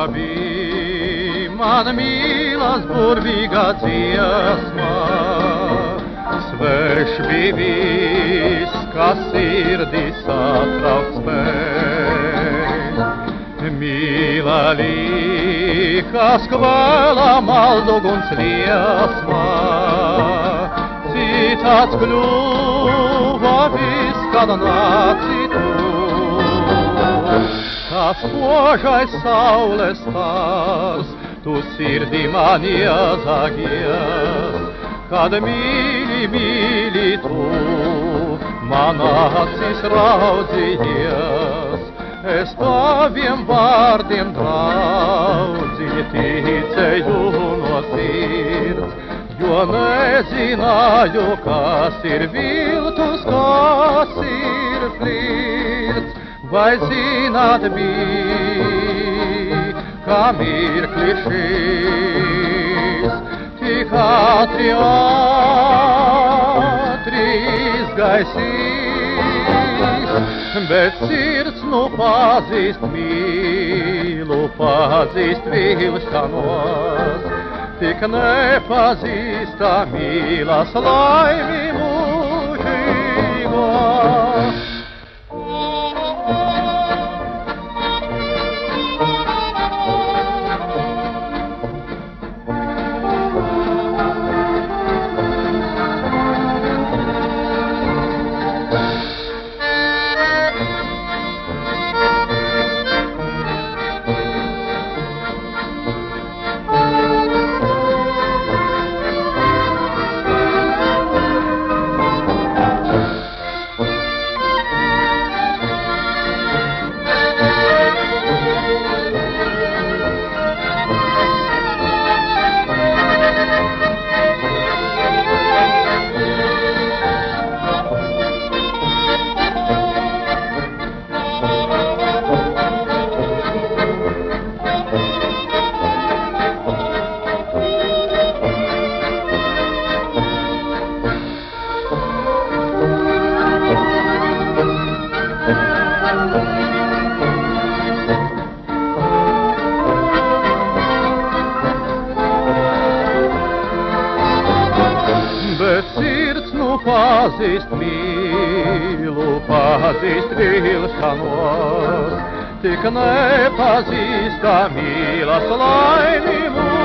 abi, man milas burvīga dziesma, svērš bija viss, kas sirdī satraukt spēj. Mīla līkas kvēla malduguns liesma, citāds kļuva viss, kad nācitu. Tas požais saules stars, tu sirdī man iezagies, kad mīli, mīli tu, man acis raudzījies. Es taviem vārdiem draudzīgi ticēju no sirds, jo nezināju, kas ir viltus, kas ir flirts. Vai zināt bij, kā mirkli šis, tik ātri izgaisīs, bet sirds nu pazīst mīlu, pazīst vilšanos, tik nepazīstā mīlas laimi mūžīgo. Bet sirds nu pazīst mīlu, pazīst vilšanos, tik nepazīstā mīlas laimi mūžīgo.